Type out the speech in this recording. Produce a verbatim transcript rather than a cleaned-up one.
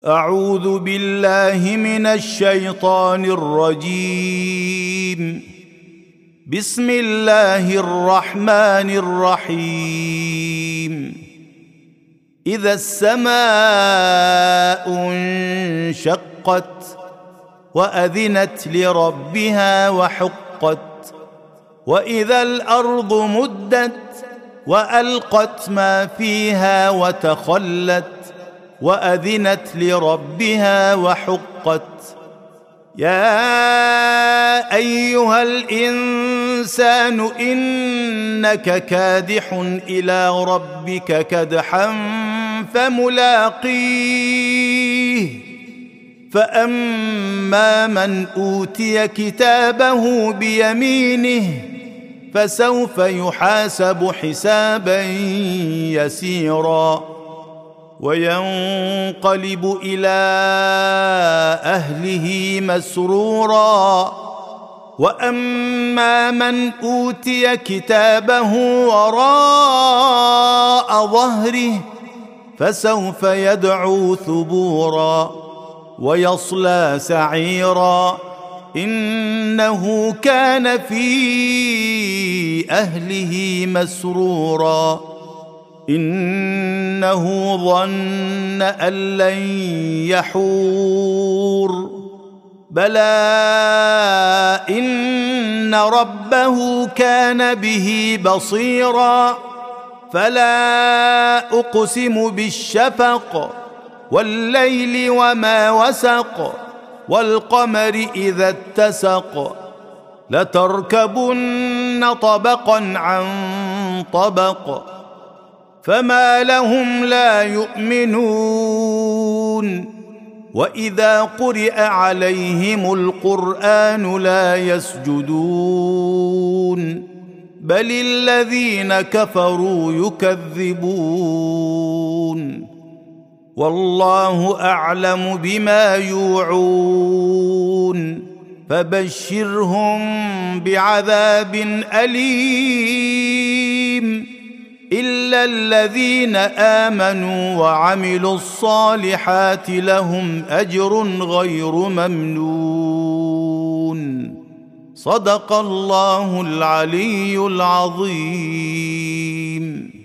أعوذ بالله من الشيطان الرجيم. بسم الله الرحمن الرحيم. إذا السماء انشقت وأذنت لربها وحقت، وإذا الأرض مدت وألقت ما فيها وتخلت وأذنت لربها وحقت. يا أيها الإنسان إنك كادح إلى ربك كدحا فملاقيه، فأما من أوتي كتابه بيمينه فسوف يحاسب حسابا يسيرا وينقلب إلى أهله مسرورا. وأما من أوتي كتابه وراء ظهره فسوف يدعو ثبورا ويصلى سعيرا، إنه كان في أهله مسرورا، إنه ظن أن لن يحور. بلى إن ربه كان به بصيرا. فلا أقسم بالشفق والليل وما وسق والقمر إذا اتسق، لتركبن طبقا عن طبق، فما لهم لا يؤمنون. وإذا قرئ عليهم القرآن لا يسجدون، بل الذين كفروا يكذبون. والله أعلم بما يوعون، فبشرهم بعذاب أليم إلا الذين آمنوا وعملوا الصالحات لهم أجر غير ممنون. صدق الله العلي العظيم.